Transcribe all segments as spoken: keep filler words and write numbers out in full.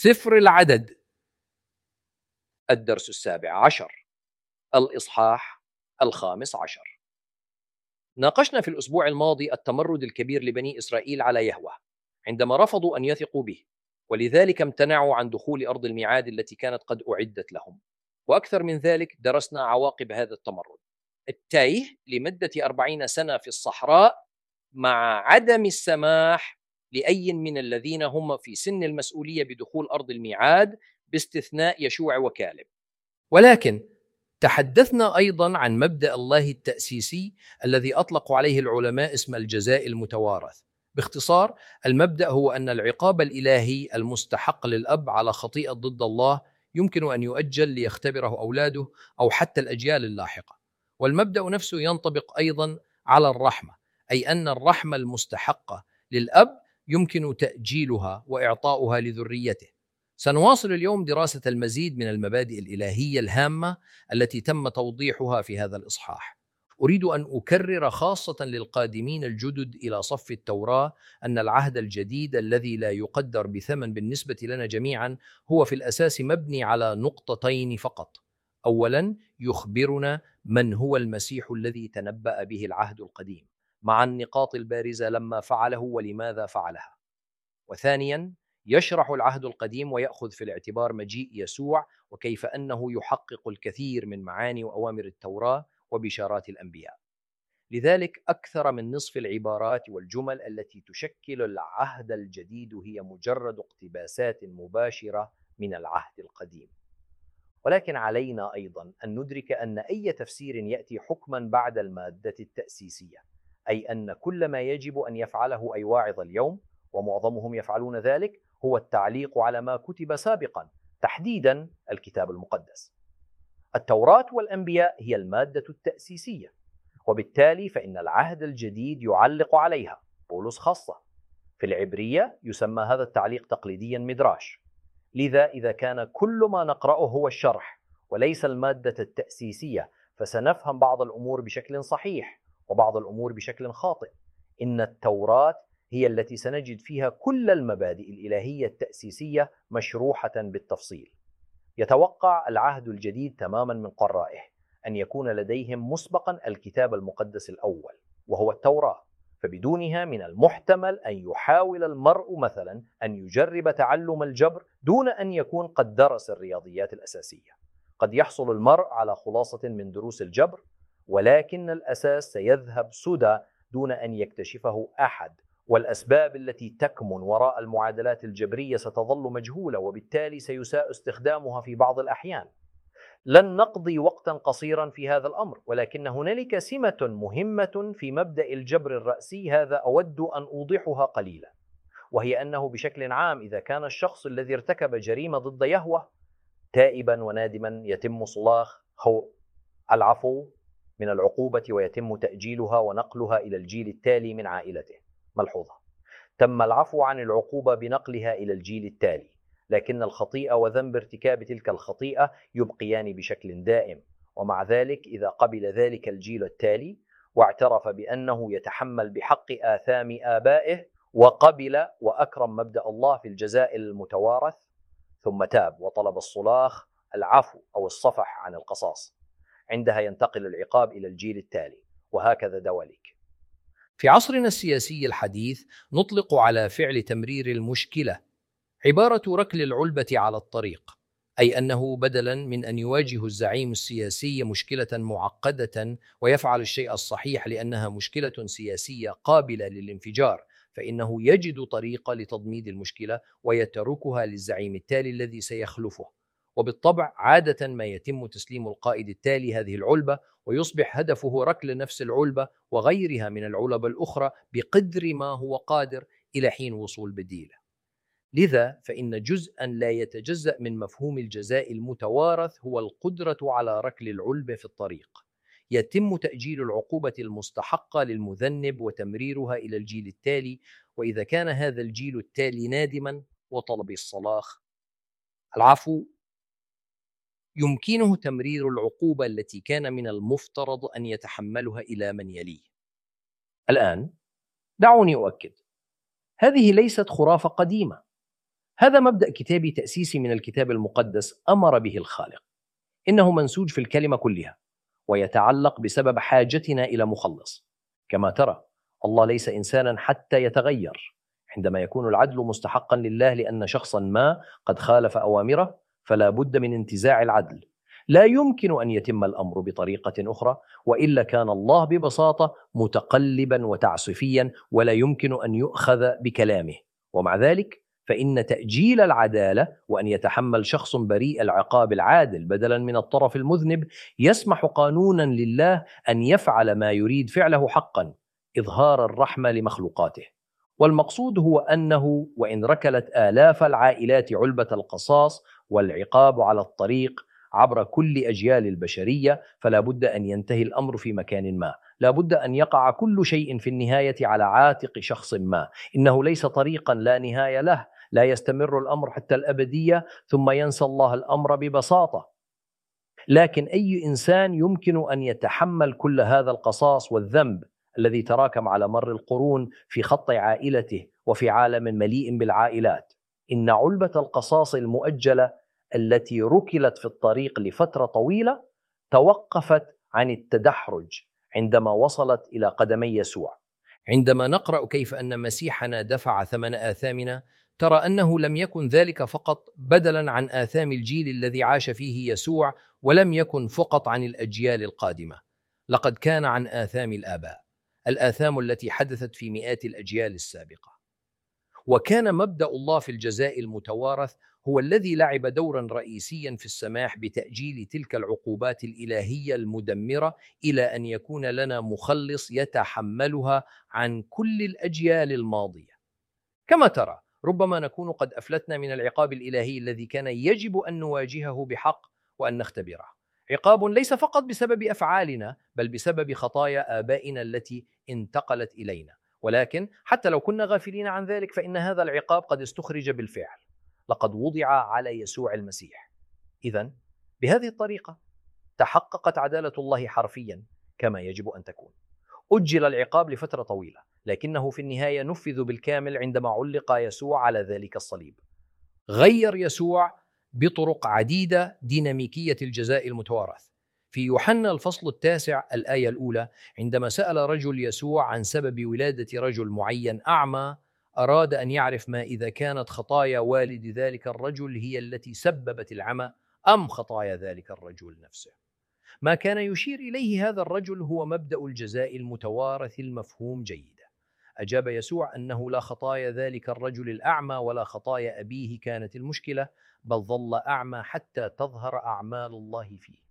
سفر العدد، الدرس السابع عشر، الإصحاح الخامس عشر. ناقشنا في الأسبوع الماضي التمرد الكبير لبني إسرائيل على يهوه عندما رفضوا أن يثقوا به، ولذلك امتنعوا عن دخول أرض الميعاد التي كانت قد أعدت لهم. وأكثر من ذلك، درسنا عواقب هذا التمرد التايه لمدة أربعين سنة في الصحراء، مع عدم السماح لأي من الذين هم في سن المسؤولية بدخول أرض الميعاد باستثناء يشوع وكالب. ولكن تحدثنا أيضا عن مبدأ الله التأسيسي الذي أطلق عليه العلماء اسم الجزاء المتوارث. باختصار، المبدأ هو أن العقاب الإلهي المستحق للأب على خطيئة ضد الله يمكن أن يؤجل ليختبره أولاده أو حتى الأجيال اللاحقة. والمبدأ نفسه ينطبق أيضا على الرحمة، أي أن الرحمة المستحقة للأب يمكن تأجيلها وإعطاؤها لذريته. سنواصل اليوم دراسة المزيد من المبادئ الإلهية الهامة التي تم توضيحها في هذا الإصحاح. أريد أن أكرر خاصة للقادمين الجدد إلى صف التوراة أن العهد الجديد الذي لا يقدر بثمن بالنسبة لنا جميعا هو في الأساس مبني على نقطتين فقط. أولا، يخبرنا من هو المسيح الذي تنبأ به العهد القديم، مع النقاط البارزة لما فعله ولماذا فعلها. وثانيا، يشرح العهد القديم ويأخذ في الاعتبار مجيء يسوع وكيف أنه يحقق الكثير من معاني وأوامر التوراة وبشارات الأنبياء. لذلك أكثر من نصف العبارات والجمل التي تشكل العهد الجديد هي مجرد اقتباسات مباشرة من العهد القديم. ولكن علينا أيضا أن ندرك أن أي تفسير يأتي حكما بعد المادة التأسيسية، أي أن كل ما يجب أن يفعله أي واعظ اليوم، ومعظمهم يفعلون ذلك، هو التعليق على ما كتب سابقا، تحديدا الكتاب المقدس. التوراة والأنبياء هي المادة التأسيسية، وبالتالي فإن العهد الجديد يعلق عليها. بولس خاصة في العبرية يسمى هذا التعليق تقليديا مدراش. لذا إذا كان كل ما نقرأه هو الشرح وليس المادة التأسيسية، فسنفهم بعض الأمور بشكل صحيح وبعض الأمور بشكل خاطئ. إن التوراة هي التي سنجد فيها كل المبادئ الإلهية التأسيسية مشروحة بالتفصيل. يتوقع العهد الجديد تماما من قرائه أن يكون لديهم مسبقا الكتاب المقدس الأول وهو التوراة، فبدونها من المحتمل أن يحاول المرء مثلا أن يجرب تعلم الجبر دون أن يكون قد درس الرياضيات الأساسية. قد يحصل المرء على خلاصة من دروس الجبر، ولكن الأساس سيذهب سدى دون أن يكتشفه أحد، والأسباب التي تكمن وراء المعادلات الجبرية ستظل مجهولة، وبالتالي سيساء استخدامها في بعض الأحيان. لن نقضي وقتا قصيرا في هذا الأمر، ولكن هنالك سمة مهمة في مبدأ الجبر الرأسي هذا أود أن أوضحها قليلا، وهي أنه بشكل عام إذا كان الشخص الذي ارتكب جريمة ضد يهوه تائبا وندما يتم صلاح هو العفو من العقوبة ويتم تأجيلها ونقلها إلى الجيل التالي من عائلته. ملحوظة: تم العفو عن العقوبة بنقلها إلى الجيل التالي، لكن الخطيئة وذنب ارتكاب تلك الخطيئة يبقيان بشكل دائم. ومع ذلك إذا قبل ذلك الجيل التالي واعترف بأنه يتحمل بحق آثام آبائه وقبل وأكرم مبدأ الله في الجزاء المتوارث، ثم تاب وطلب الصلاح العفو أو الصفح عن القصاص، عندها ينتقل العقاب إلى الجيل التالي، وهكذا دواليك. في عصرنا السياسي الحديث نطلق على فعل تمرير المشكلة عبارة ركل العلبة على الطريق، أي أنه بدلا من أن يواجه الزعيم السياسي مشكلة معقدة ويفعل الشيء الصحيح لأنها مشكلة سياسية قابلة للانفجار، فإنه يجد طريقة لتضميد المشكلة ويتركها للزعيم التالي الذي سيخلفه. وبالطبع عادة ما يتم تسليم القائد التالي هذه العلبة، ويصبح هدفه ركل نفس العلبة وغيرها من العلب الأخرى بقدر ما هو قادر إلى حين وصول بديله. لذا فإن جزءا لا يتجزأ من مفهوم الجزاء المتوارث هو القدرة على ركل العلبة في الطريق. يتم تأجيل العقوبة المستحقة للمذنب وتمريرها إلى الجيل التالي، وإذا كان هذا الجيل التالي نادما وطلب الصلاح العفو، يمكنه تمرير العقوبة التي كان من المفترض أن يتحملها إلى من يليه. الآن دعوني أؤكد، هذه ليست خرافة قديمة، هذا مبدأ كتابي تأسيسي من الكتاب المقدس أمر به الخالق، إنه منسوج في الكلمة كلها، ويتعلق بسبب حاجتنا إلى مخلص. كما ترى، الله ليس إنسانا حتى يتغير. عندما يكون العدل مستحقا لله لأن شخصا ما قد خالف أوامره، فلا بد من انتزاع العدل. لا يمكن أن يتم الأمر بطريقة أخرى، وإلا كان الله ببساطة متقلبا وتعسفيا، ولا يمكن أن يؤخذ بكلامه. ومع ذلك فإن تأجيل العدالة وأن يتحمل شخص بريء العقاب العادل بدلا من الطرف المذنب يسمح قانونا لله أن يفعل ما يريد فعله حقا، إظهار الرحمة لمخلوقاته. والمقصود هو أنه وإن ركلت آلاف العائلات علبة القصاص والعقاب على الطريق عبر كل أجيال البشرية، فلا بد أن ينتهي الأمر في مكان ما. لا بد أن يقع كل شيء في النهاية على عاتق شخص ما. إنه ليس طريقا لا نهاية له، لا يستمر الأمر حتى الأبدية ثم ينسى الله الأمر ببساطة. لكن أي إنسان يمكن أن يتحمل كل هذا القصاص والذنب الذي تراكم على مر القرون في خط عائلته وفي عالم مليء بالعائلات؟ إن علبة القصاص المؤجلة التي ركلت في الطريق لفترة طويلة توقفت عن التدحرج عندما وصلت إلى قدمي يسوع. عندما نقرأ كيف أن مسيحنا دفع ثمن آثامنا، ترى أنه لم يكن ذلك فقط بدلاً عن آثام الجيل الذي عاش فيه يسوع، ولم يكن فقط عن الأجيال القادمة، لقد كان عن آثام الآباء، الآثام التي حدثت في مئات الأجيال السابقة. وكان مبدأ الله في الجزاء المتوارث هو الذي لعب دورا رئيسيا في السماح بتأجيل تلك العقوبات الإلهية المدمرة إلى أن يكون لنا مخلص يتحملها عن كل الأجيال الماضية. كما ترى، ربما نكون قد أفلتنا من العقاب الإلهي الذي كان يجب أن نواجهه بحق وأن نختبره. عقاب ليس فقط بسبب أفعالنا، بل بسبب خطايا آبائنا التي انتقلت إلينا. ولكن حتى لو كنا غافلين عن ذلك، فإن هذا العقاب قد استخرج بالفعل، لقد وضع على يسوع المسيح. إذن بهذه الطريقة تحققت عدالة الله حرفيا كما يجب أن تكون. أجل العقاب لفترة طويلة، لكنه في النهاية نفذ بالكامل عندما علق يسوع على ذلك الصليب. غير يسوع بطرق عديدة ديناميكية الجزاء المتوارث. في يوحنا الفصل التاسع الآية الأولى، عندما سأل رجل يسوع عن سبب ولادة رجل معين أعمى، أراد أن يعرف ما إذا كانت خطايا والد ذلك الرجل هي التي سببت العمى أم خطايا ذلك الرجل نفسه. ما كان يشير إليه هذا الرجل هو مبدأ الجزاء المتوارث المفهوم جيدا. أجاب يسوع أنه لا خطايا ذلك الرجل الأعمى ولا خطايا أبيه كانت المشكلة، بل ظل أعمى حتى تظهر أعمال الله فيه.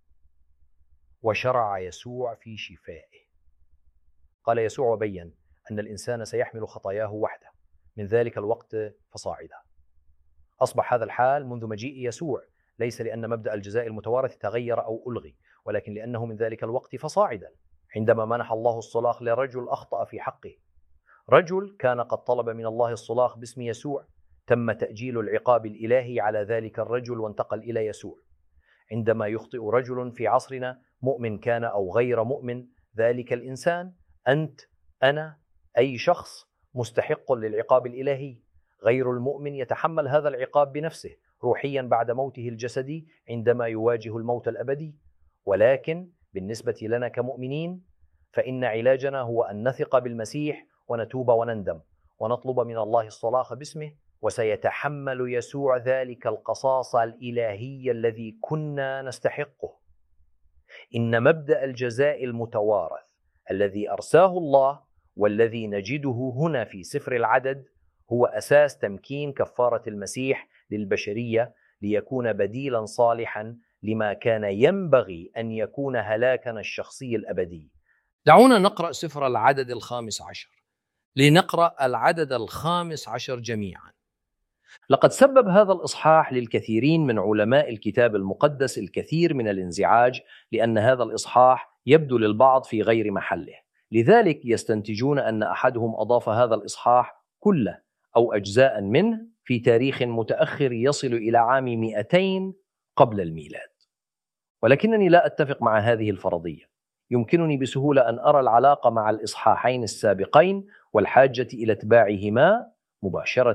وشرع يسوع في شفائه. قال يسوع وبين أن الإنسان سيحمل خطاياه وحده من ذلك الوقت فصاعدا. أصبح هذا الحال منذ مجيء يسوع، ليس لأن مبدأ الجزاء المتوارث تغير أو ألغي، ولكن لأنه من ذلك الوقت فصاعدا. عندما منح الله الصلاح لرجل أخطأ في حقه، رجل كان قد طلب من الله الصلاح باسم يسوع، تم تأجيل العقاب الإلهي على ذلك الرجل وانتقل إلى يسوع. عندما يخطئ رجل في عصرنا، مؤمن كان أو غير مؤمن، ذلك الإنسان، أنت، أنا، أي شخص، مستحق للعقاب الإلهي. غير المؤمن يتحمل هذا العقاب بنفسه روحيا بعد موته الجسدي عندما يواجه الموت الأبدي. ولكن بالنسبة لنا كمؤمنين، فإن علاجنا هو أن نثق بالمسيح ونتوب ونندم ونطلب من الله الصلاح باسمه، وسيتحمل يسوع ذلك القصاص الإلهي الذي كنا نستحقه. إن مبدأ الجزاء المتوارث الذي أرساه الله والذي نجده هنا في سفر العدد هو أساس تمكين كفارة المسيح للبشرية ليكون بديلا صالحا لما كان ينبغي أن يكون هلاكنا الشخصي الأبدي. دعونا نقرأ سفر العدد الخامس عشر، لنقرأ العدد الخامس عشر جميعا. لقد سبب هذا الإصحاح للكثيرين من علماء الكتاب المقدس الكثير من الانزعاج، لأن هذا الإصحاح يبدو للبعض في غير محله. لذلك يستنتجون أن أحدهم أضاف هذا الإصحاح كله أو أجزاء منه في تاريخ متأخر يصل إلى عام مئتين قبل الميلاد. ولكنني لا أتفق مع هذه الفرضية. يمكنني بسهولة أن أرى العلاقة مع الإصحاحين السابقين والحاجة إلى اتباعهما مباشرة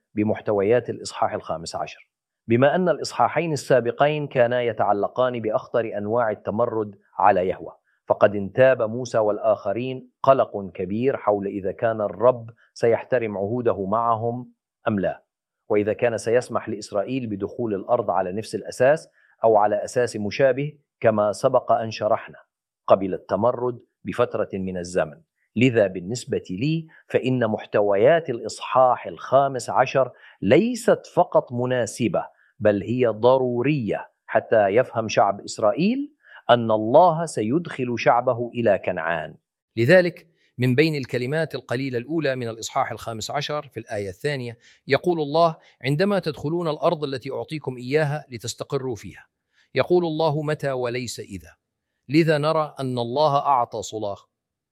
بمحتويات الإصحاح الخامس عشر، بما أن الإصحاحين السابقين كانا يتعلقان بأخطر أنواع التمرد على يهوه، فقد انتاب موسى والآخرين قلق كبير حول إذا كان الرب سيحترم عهوده معهم أم لا، وإذا كان سيسمح لإسرائيل بدخول الأرض على نفس الأساس أو على أساس مشابه كما سبق أن شرحنا قبل التمرد بفترة من الزمن. لذا بالنسبة لي فإن محتويات الإصحاح الخامس عشر ليست فقط مناسبة، بل هي ضرورية حتى يفهم شعب إسرائيل أن الله سيدخل شعبه إلى كنعان. لذلك من بين الكلمات القليلة الأولى من الإصحاح الخامس عشر في الآية الثانية يقول الله: عندما تدخلون الأرض التي أعطيكم إياها لتستقروا فيها. يقول الله متى وليس إذا. لذا نرى أن الله أعطى صلاح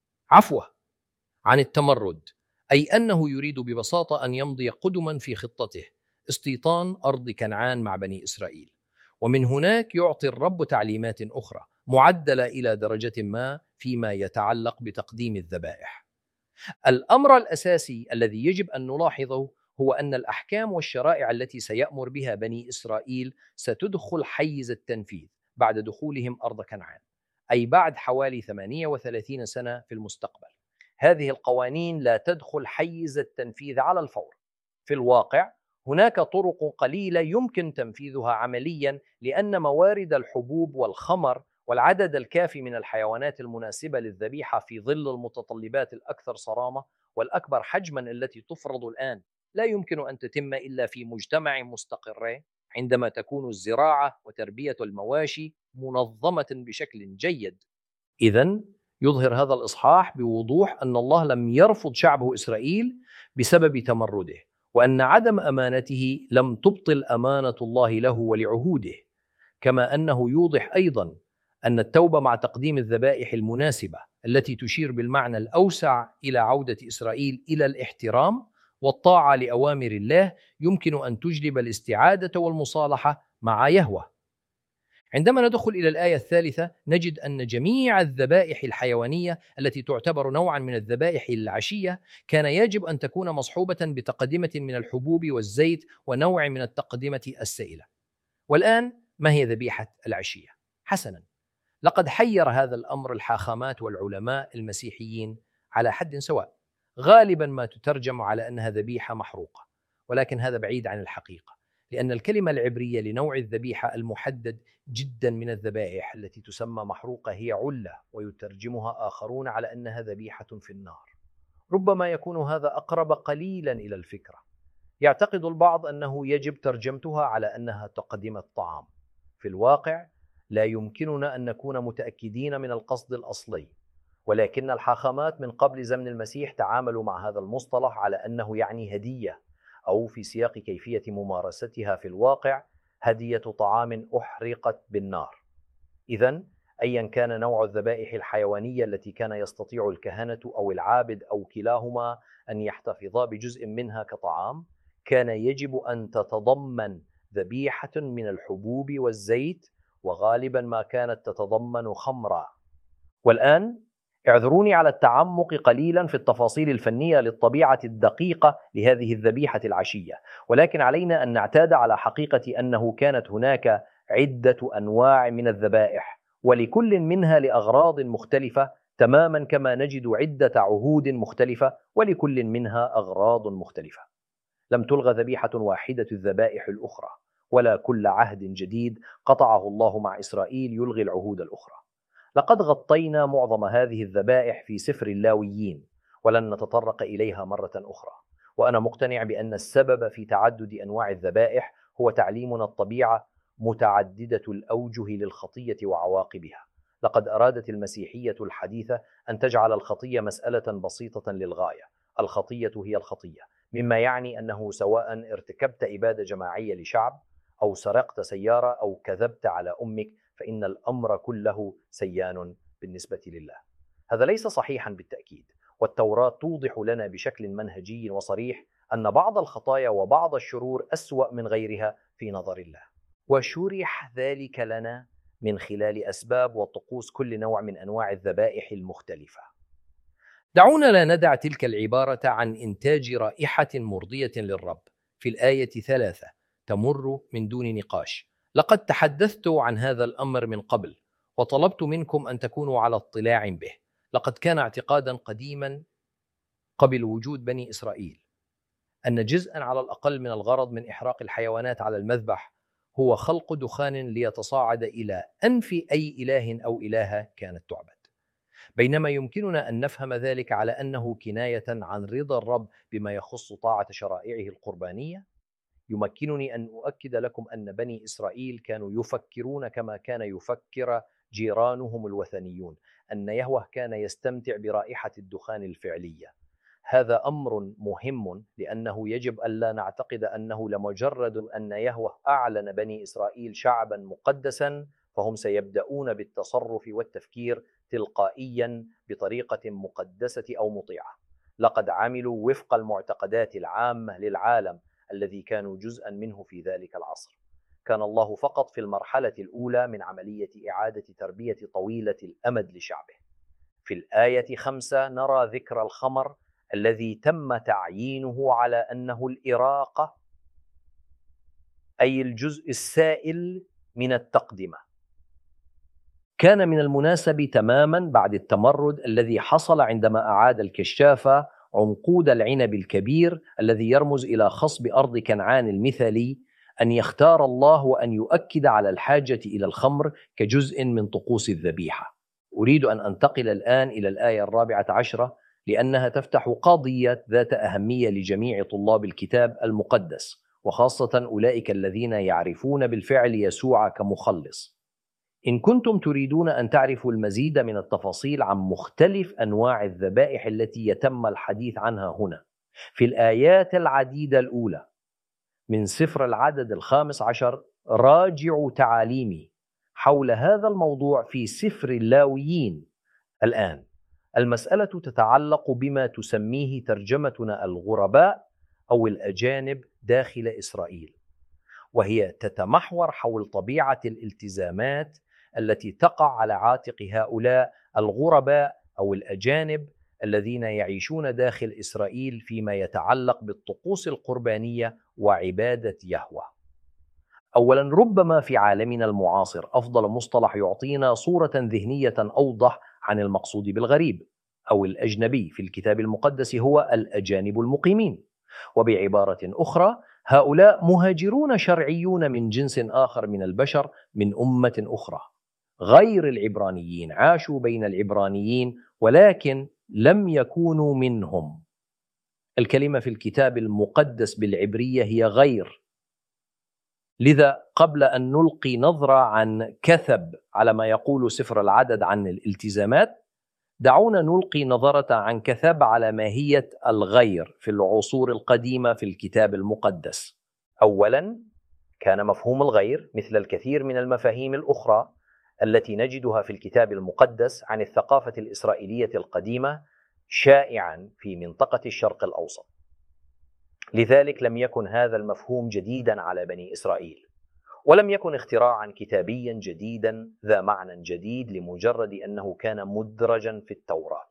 عفوه عن التمرد، أي أنه يريد ببساطة أن يمضي قدما في خطته استيطان أرض كنعان مع بني إسرائيل، ومن هناك يعطي الرب تعليمات أخرى معدلة إلى درجة ما فيما يتعلق بتقديم الذبائح. الأمر الأساسي الذي يجب أن نلاحظه هو أن الأحكام والشرائع التي سيأمر بها بني إسرائيل ستدخل حيز التنفيذ بعد دخولهم أرض كنعان، أي بعد حوالي ثمانية وثلاثين سنة في المستقبل. هذه القوانين لا تدخل حيز التنفيذ على الفور. في الواقع هناك طرق قليلة يمكن تنفيذها عمليا، لأن موارد الحبوب والخمر والعدد الكافي من الحيوانات المناسبة للذبيحة في ظل المتطلبات الأكثر صرامة والأكبر حجما التي تفرض الآن لا يمكن أن تتم إلا في مجتمع مستقر، عندما تكون الزراعة وتربية المواشي منظمة بشكل جيد. إذن يظهر هذا الإصحاح بوضوح أن الله لم يرفض شعبه إسرائيل بسبب تمرده، وأن عدم أمانته لم تبطل أمانة الله له ولعهوده، كما أنه يوضح أيضا أن التوبة مع تقديم الذبائح المناسبة التي تشير بالمعنى الأوسع إلى عودة إسرائيل إلى الاحترام والطاعة لأوامر الله يمكن أن تجلب الاستعادة والمصالحة مع يهوه. عندما ندخل إلى الآية الثالثة نجد أن جميع الذبائح الحيوانية التي تعتبر نوعا من الذبائح العشية كان يجب أن تكون مصحوبة بتقدمة من الحبوب والزيت ونوع من التقدمة السائلة. والآن ما هي ذبيحة العشية؟ حسنا، لقد حير هذا الأمر الحاخامات والعلماء المسيحيين على حد سواء، غالبا ما تترجم على أنها ذبيحة محروقة، ولكن هذا بعيد عن الحقيقة، لأن الكلمة العبرية لنوع الذبيحة المحدد جدا من الذبائح التي تسمى محروقة هي علة، ويترجمها آخرون على أنها ذبيحة في النار. ربما يكون هذا أقرب قليلا إلى الفكرة. يعتقد البعض أنه يجب ترجمتها على أنها تقدمة طعام. في الواقع لا يمكننا أن نكون متأكدين من القصد الأصلي، ولكن الحاخامات من قبل زمن المسيح تعاملوا مع هذا المصطلح على أنه يعني هدية، أو في سياق كيفية ممارستها في الواقع هدية طعام أحرقت بالنار. إذن أيا كان نوع الذبائح الحيوانية التي كان يستطيع الكهنة أو العابد أو كلاهما أن يحتفظا بجزء منها كطعام، كان يجب أن تتضمن ذبيحة من الحبوب والزيت، وغالبا ما كانت تتضمن خمرا. والآن اعذروني على التعمق قليلا في التفاصيل الفنية للطبيعة الدقيقة لهذه الذبيحة العشية، ولكن علينا أن نعتاد على حقيقة أنه كانت هناك عدة أنواع من الذبائح، ولكل منها لأغراض مختلفة، تماما كما نجد عدة عهود مختلفة ولكل منها أغراض مختلفة. لم تلغى ذبيحة واحدة الذبائح الأخرى، ولا كل عهد جديد قطعه الله مع إسرائيل يلغي العهود الأخرى. لقد غطينا معظم هذه الذبائح في سفر اللاويين، ولن نتطرق إليها مرة أخرى، وأنا مقتنع بأن السبب في تعدد أنواع الذبائح هو تعليمنا الطبيعة متعددة الأوجه للخطية وعواقبها. لقد أرادت المسيحية الحديثة أن تجعل الخطية مسألة بسيطة للغاية. الخطية هي الخطية، مما يعني أنه سواء ارتكبت إبادة جماعية لشعب، أو سرقت سيارة، أو كذبت على أمك، فإن الأمر كله سيان بالنسبة لله. هذا ليس صحيحا بالتأكيد، والتوراة توضح لنا بشكل منهجي وصريح أن بعض الخطايا وبعض الشرور أسوأ من غيرها في نظر الله، وشرح ذلك لنا من خلال أسباب وطقوس كل نوع من أنواع الذبائح المختلفة. دعونا لا ندع تلك العبارة عن إنتاج رائحة مرضية للرب في الآية ثلاثة تمر من دون نقاش. لقد تحدثت عن هذا الأمر من قبل وطلبت منكم أن تكونوا على اطلاع به. لقد كان اعتقادا قديما قبل وجود بني إسرائيل أن جزءا على الأقل من الغرض من إحراق الحيوانات على المذبح هو خلق دخان ليتصاعد إلى أنف أي إله أو إلهة كانت تعبد، بينما يمكننا أن نفهم ذلك على أنه كناية عن رضا الرب بما يخص طاعة شرائعه القربانية. يمكنني أن أؤكد لكم أن بني إسرائيل كانوا يفكرون كما كان يفكر جيرانهم الوثنيون، أن يهوه كان يستمتع برائحة الدخان الفعلية. هذا أمر مهم لأنه يجب ألا نعتقد أنه لمجرد أن يهوه أعلن بني إسرائيل شعبا مقدسا فهم سيبدأون بالتصرف والتفكير تلقائيا بطريقة مقدسة أو مطيعة. لقد عملوا وفق المعتقدات العامة للعالم الذي كانوا جزءا منه في ذلك العصر. كان الله فقط في المرحلة الأولى من عملية إعادة تربية طويلة الأمد لشعبه. في الآية خمسة نرى ذكر الخمر الذي تم تعيينه على أنه الإراقة، أي الجزء السائل من التقدمة. كان من المناسب تماما بعد التمرد الذي حصل عندما أعاد الكشافة عنقود العنب الكبير الذي يرمز إلى خصب أرض كنعان المثالي أن يختار الله وأن يؤكد على الحاجة إلى الخمر كجزء من طقوس الذبيحة. أريد أن أنتقل الآن إلى الآية الرابعة عشرة لأنها تفتح قضية ذات أهمية لجميع طلاب الكتاب المقدس، وخاصة أولئك الذين يعرفون بالفعل يسوع كمخلص. إن كنتم تريدون أن تعرفوا المزيد من التفاصيل عن مختلف أنواع الذبائح التي يتم الحديث عنها هنا في الآيات العديدة الأولى من سفر العدد الخامس عشر، راجعوا تعاليمي حول هذا الموضوع في سفر اللاويين. الآن المسألة تتعلق بما تسميه ترجمتنا الغرباء أو الأجانب داخل إسرائيل، وهي تتمحور حول طبيعة الالتزامات التي تقع على عاتق هؤلاء الغرباء أو الأجانب الذين يعيشون داخل إسرائيل فيما يتعلق بالطقوس القربانية وعبادة يهوه. أولا، ربما في عالمنا المعاصر أفضل مصطلح يعطينا صورة ذهنية أوضح عن المقصود بالغريب أو الأجنبي في الكتاب المقدس هو الأجانب المقيمين، وبعبارة أخرى هؤلاء مهاجرون شرعيون من جنس آخر من البشر من أمة أخرى غير العبرانيين، عاشوا بين العبرانيين ولكن لم يكونوا منهم. الكلمة في الكتاب المقدس بالعبرية هي غير. لذا قبل أن نلقي نظرة عن كثب على ما يقول سفر العدد عن الالتزامات، دعونا نلقي نظرة عن كثب على ماهية الغير في العصور القديمة في الكتاب المقدس. أولا، كان مفهوم الغير مثل الكثير من المفاهيم الأخرى التي نجدها في الكتاب المقدس عن الثقافة الإسرائيلية القديمة شائعا في منطقة الشرق الأوسط. لذلك لم يكن هذا المفهوم جديدا على بني إسرائيل، ولم يكن اختراعا كتابيا جديدا ذا معنى جديد لمجرد أنه كان مدرجا في التوراة.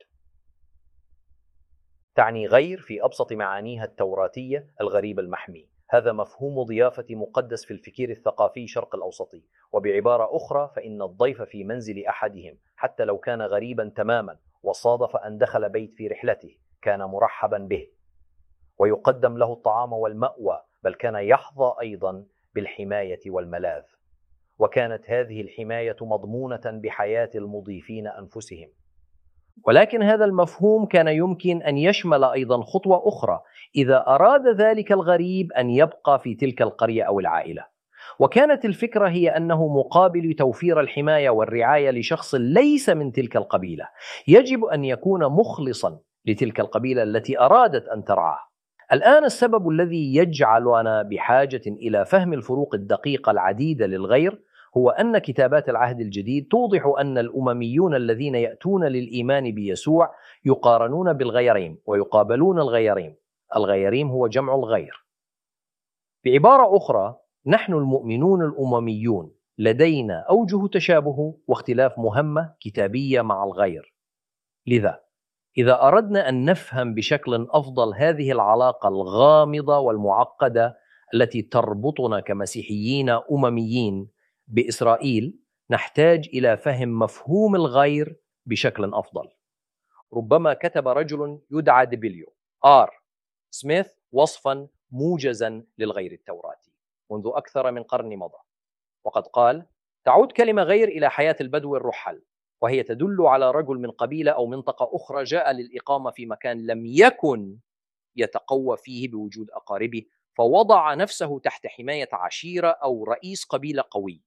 تعني غير في أبسط معانيها التوراتية الغريب المحمي. هذا مفهوم ضيافة مقدس في الفكر الثقافي شرق الأوسطي، وبعبارة أخرى فإن الضيف في منزل أحدهم حتى لو كان غريبا تماما وصادف أن دخل بيت في رحلته كان مرحبا به ويقدم له الطعام والمأوى، بل كان يحظى أيضا بالحماية والملاذ، وكانت هذه الحماية مضمونة بحياة المضيفين أنفسهم. ولكن هذا المفهوم كان يمكن أن يشمل أيضا خطوة أخرى إذا أراد ذلك الغريب أن يبقى في تلك القرية أو العائلة، وكانت الفكرة هي أنه مقابل توفير الحماية والرعاية لشخص ليس من تلك القبيلة يجب أن يكون مخلصا لتلك القبيلة التي أرادت أن ترعاه. الآن السبب الذي يجعلنا بحاجة إلى فهم الفروق الدقيقة العديدة للغير هو أن كتابات العهد الجديد توضح أن الأمميون الذين يأتون للإيمان بيسوع يقارنون بالغيريم ويقابلون الغيريم. الغيريم هو جمع الغير. بعبارة أخرى، نحن المؤمنون الأمميون لدينا أوجه تشابه واختلاف مهمة كتابية مع الغير. لذا إذا أردنا أن نفهم بشكل أفضل هذه العلاقة الغامضة والمعقدة التي تربطنا كمسيحيين أمميين بإسرائيل، نحتاج إلى فهم مفهوم الغير بشكل أفضل. ربما كتب رجل يدعى ديبيليو آر سميث وصفا موجزا للغير التوراتي منذ أكثر من قرن مضى، وقد قال: تعود كلمة غير إلى حياة البدو الرحل، وهي تدل على رجل من قبيلة أو منطقة أخرى جاء للإقامة في مكان لم يكن يتقوى فيه بوجود أقاربه، فوضع نفسه تحت حماية عشيرة أو رئيس قبيلة قوي.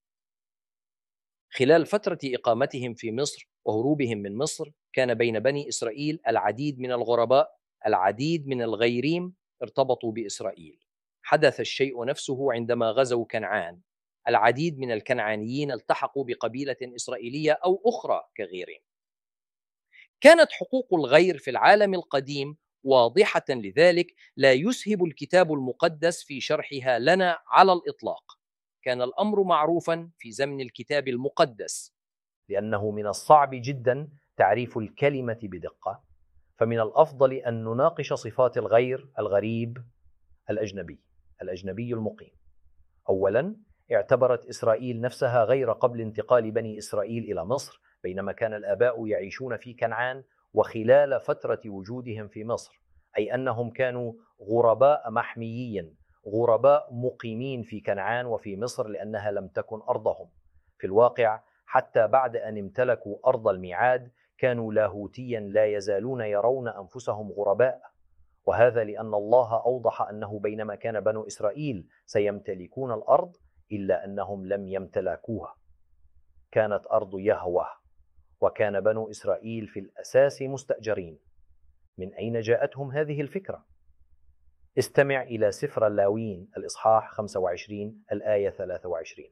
خلال فترة إقامتهم في مصر وهروبهم من مصر، كان بين بني إسرائيل العديد من الغرباء، العديد من الغيريم ارتبطوا بإسرائيل. حدث الشيء نفسه عندما غزوا كنعان. العديد من الكنعانيين التحقوا بقبيلة إسرائيلية أو أخرى كغيرهم. كانت حقوق الغير في العالم القديم واضحة، لذلك لا يسهب الكتاب المقدس في شرحها لنا على الإطلاق. كان الأمر معروفا في زمن الكتاب المقدس، لأنه من الصعب جدا تعريف الكلمة بدقة، فمن الأفضل أن نناقش صفات الغير الغريب الأجنبي الأجنبي المقيم. أولا، اعتبرت إسرائيل نفسها غير قبل انتقال بني إسرائيل إلى مصر، بينما كان الآباء يعيشون في كنعان وخلال فترة وجودهم في مصر، أي أنهم كانوا غرباء محميين، غرباء مقيمين في كنعان وفي مصر لأنها لم تكن أرضهم. في الواقع حتى بعد أن امتلكوا أرض الميعاد كانوا لاهوتيا لا يزالون يرون أنفسهم غرباء، وهذا لأن الله أوضح أنه بينما كان بنو إسرائيل سيمتلكون الأرض إلا أنهم لم يمتلكوها، كانت أرض يهوه، وكان بنو إسرائيل في الأساس مستأجرين. من أين جاءتهم هذه الفكرة؟ استمع إلى سفر اللاويين الإصحاح خمسة وعشرين الآية ثلاثة وعشرين.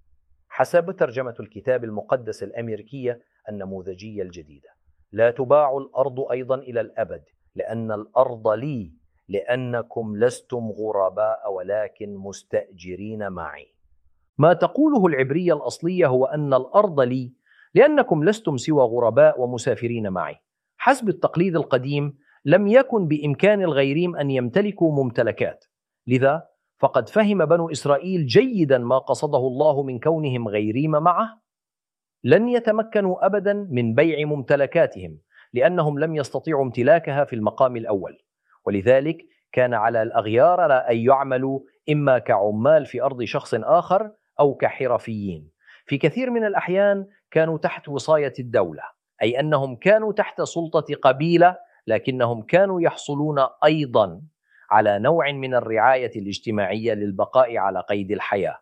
حسب ترجمة الكتاب المقدس الأمريكية النموذجية الجديدة: لا تباع الأرض أيضا إلى الأبد، لأن الأرض لي، لأنكم لستم غرباء ولكن مستأجرين معي. ما تقوله العبرية الأصلية هو أن الأرض لي لأنكم لستم سوى غرباء ومسافرين معي. حسب التقليد القديم لم يكن بإمكان الغيريم أن يمتلكوا ممتلكات، لذا فقد فهم بنو إسرائيل جيدا ما قصده الله من كونهم غيريم معه. لن يتمكنوا أبدا من بيع ممتلكاتهم لأنهم لم يستطيعوا امتلاكها في المقام الأول، ولذلك كان على الأغيار أن يعملوا إما كعمال في أرض شخص آخر أو كحرفيين. في كثير من الأحيان كانوا تحت وصاية الدولة، أي أنهم كانوا تحت سلطة قبيلة، لكنهم كانوا يحصلون أيضا على نوع من الرعاية الاجتماعية للبقاء على قيد الحياة.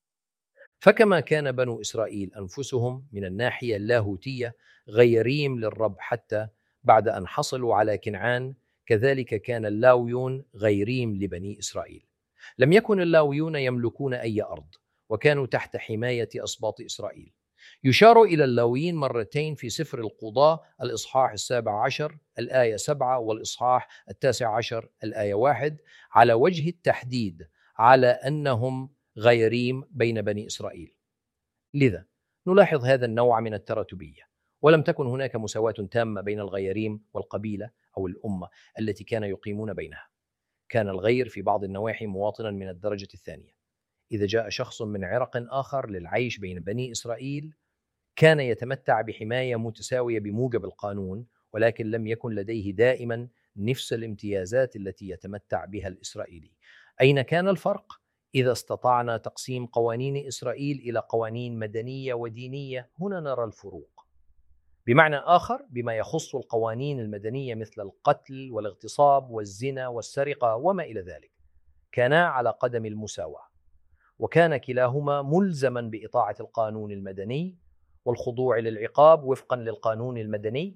فكما كان بنو إسرائيل أنفسهم من الناحية اللاهوتية غيريم للرب حتى بعد أن حصلوا على كنعان، كذلك كان اللاويون غيريم لبني إسرائيل. لم يكن اللاويون يملكون أي أرض، وكانوا تحت حماية أسباط إسرائيل. يشار إلى اللاويين مرتين في سفر القضاء الإصحاح السابع عشر الآية سبعة والإصحاح التاسع عشر الآية واحد على وجه التحديد على أنهم غيريم بين بني إسرائيل. لذا نلاحظ هذا النوع من التراتبية، ولم تكن هناك مساواة تامة بين الغيريم والقبيلة أو الأمة التي كان يقيمون بينها. كان الغير في بعض النواحي مواطنا من الدرجة الثانية. إذا جاء شخص من عرق آخر للعيش بين بني إسرائيل كان يتمتع بحماية متساوية بموجب القانون، ولكن لم يكن لديه دائما نفس الامتيازات التي يتمتع بها الإسرائيلي. أين كان الفرق؟ إذا استطعنا تقسيم قوانين إسرائيل إلى قوانين مدنية ودينية، هنا نرى الفروق. بمعنى آخر، بما يخص القوانين المدنية مثل القتل والاغتصاب والزنا والسرقة وما إلى ذلك، كانا على قدم المساواة، وكان كلاهما ملزما بإطاعة القانون المدني والخضوع للعقاب وفقا للقانون المدني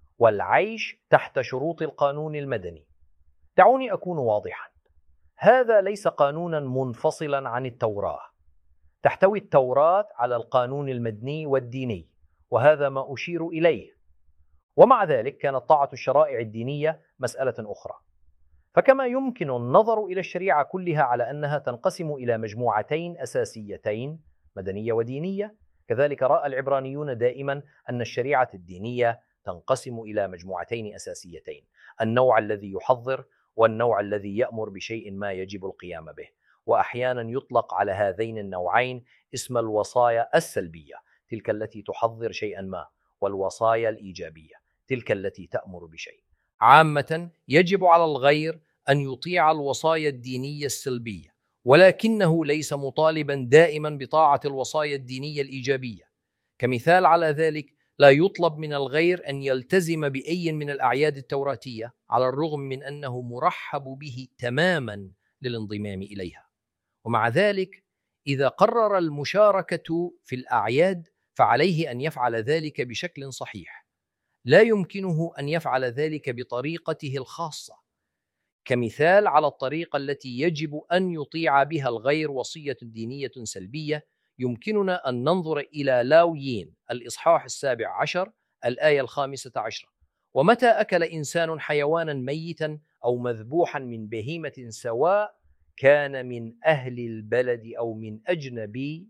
والعيش تحت شروط القانون المدني. دعوني أكون واضحا، هذا ليس قانونا منفصلا عن التوراة. تحتوي التوراة على القانون المدني والديني، وهذا ما أشير إليه. ومع ذلك كانت طاعة الشرائع الدينية مسألة أخرى. فكما يمكن النظر إلى الشريعة كلها على أنها تنقسم إلى مجموعتين أساسيتين مدنية ودينية، كذلك رأى العبرانيون دائما أن الشريعة الدينية تنقسم إلى مجموعتين أساسيتين: النوع الذي يحظر والنوع الذي يأمر بشيء ما يجب القيام به. وأحيانا يطلق على هذين النوعين اسم الوصايا السلبية، تلك التي تحظر شيئا ما، والوصايا الإيجابية، تلك التي تأمر بشيء. عامة يجب على الغير أن يطيع الوصايا الدينية السلبية، ولكنه ليس مطالبا دائما بطاعة الوصايا الدينية الإيجابية. كمثال على ذلك، لا يطلب من الغير أن يلتزم بأي من الأعياد التوراتية على الرغم من أنه مرحب به تماما للانضمام إليها. ومع ذلك إذا قرر المشاركة في الأعياد فعليه أن يفعل ذلك بشكل صحيح، لا يمكنه أن يفعل ذلك بطريقته الخاصة. كمثال على الطريقة التي يجب أن يطيع بها الغير وصية دينية سلبية، يمكننا أن ننظر إلى لاويين الإصحاح السابع عشر الآية الخامسة عشرة: ومتى أكل إنسان حيوانا ميتا أو مذبوحا من بهيمة سواء كان من أهل البلد أو من أجنبي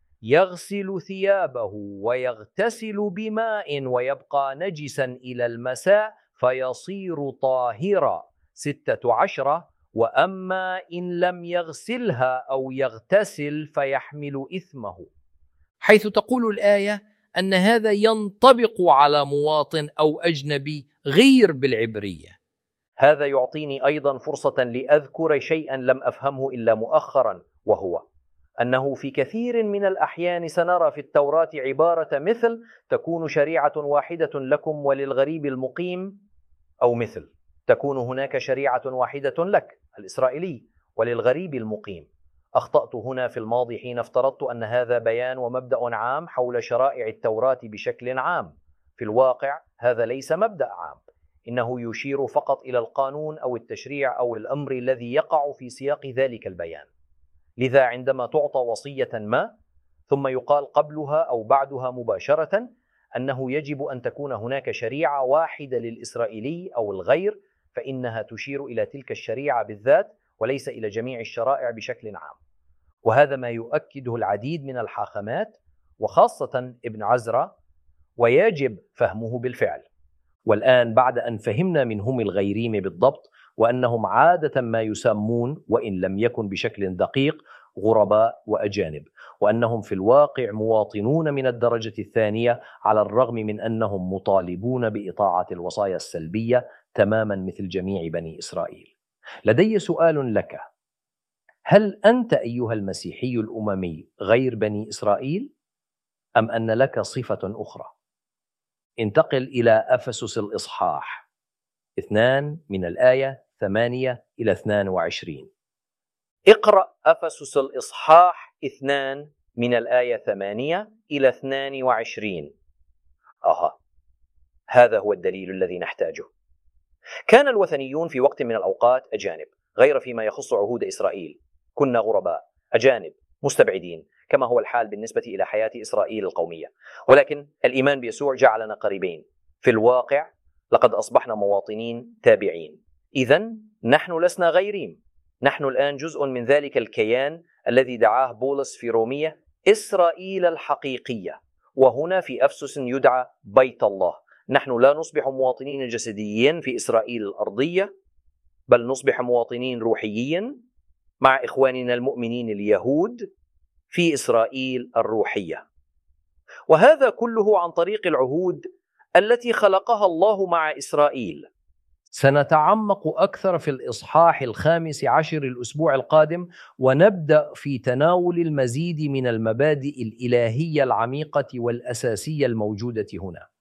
يغسل ثيابه ويغتسل بماء ويبقى نجسا إلى المساء فيصير طاهرا. ستة عشرة: وأما إن لم يغسلها أو يغتسل فيحمل إثمه. حيث تقول الآية أن هذا ينطبق على مواطن أو أجنبي غير بالعبرية. هذا يعطيني أيضا فرصة لأذكر شيئا لم أفهمه إلا مؤخرا، وهو أنه في كثير من الأحيان سنرى في التوراة عبارة مثل تكون شريعة واحدة لكم وللغريب المقيم، أو مثل تكون هناك شريعة واحدة لك الإسرائيلي وللغريب المقيم. أخطأت هنا في الماضي حين افترضت أن هذا بيان ومبدأ عام حول شرائع التوراة بشكل عام. في الواقع هذا ليس مبدأ عام، إنه يشير فقط إلى القانون أو التشريع أو الأمر الذي يقع في سياق ذلك البيان. لذا عندما تعطى وصية ما ثم يقال قبلها أو بعدها مباشرة أنه يجب أن تكون هناك شريعة واحدة للإسرائيلي أو الغير، فإنها تشير إلى تلك الشريعة بالذات وليس إلى جميع الشرائع بشكل عام. وهذا ما يؤكده العديد من الحاخامات وخاصة ابن عزرا، ويجب فهمه بالفعل. والآن بعد أن فهمنا منهم الغيريم بالضبط وأنهم عادة ما يسمون وإن لم يكن بشكل دقيق غرباء وأجانب، وأنهم في الواقع مواطنون من الدرجة الثانية على الرغم من أنهم مطالبون بإطاعة الوصايا السلبية تماما مثل جميع بني إسرائيل، لدي سؤال لك: هل أنت أيها المسيحي الأممي غير بني إسرائيل أم أن لك صفة أخرى؟ انتقل إلى أفسس الإصحاح اثنان من الآية ثمانية إلى اثنان وعشرين. اقرأ أفسس الإصحاح اثنان من الآية ثمانية إلى اثنان وعشرين. آها، هذا هو الدليل الذي نحتاجه. كان الوثنيون في وقت من الأوقات أجانب، غير فيما يخص عهود إسرائيل. كنا غرباء، أجانب، مستبعدين، كما هو الحال بالنسبة إلى حياة إسرائيل القومية. ولكن الإيمان بيسوع جعلنا قريبين. في الواقع لقد أصبحنا مواطنين تابعين. إذن نحن لسنا غيرين، نحن الآن جزء من ذلك الكيان الذي دعاه بولس في رومية إسرائيل الحقيقية، وهنا في أفسس يدعى بيت الله. نحن لا نصبح مواطنين جسديين في إسرائيل الأرضية، بل نصبح مواطنين روحيين مع إخواننا المؤمنين اليهود في إسرائيل الروحية. وهذا كله عن طريق العهود التي خلقها الله مع إسرائيل. سنتعمق أكثر في الإصحاح الخامس عشر الأسبوع القادم، ونبدأ في تناول المزيد من المبادئ الإلهية العميقة والأساسية الموجودة هنا.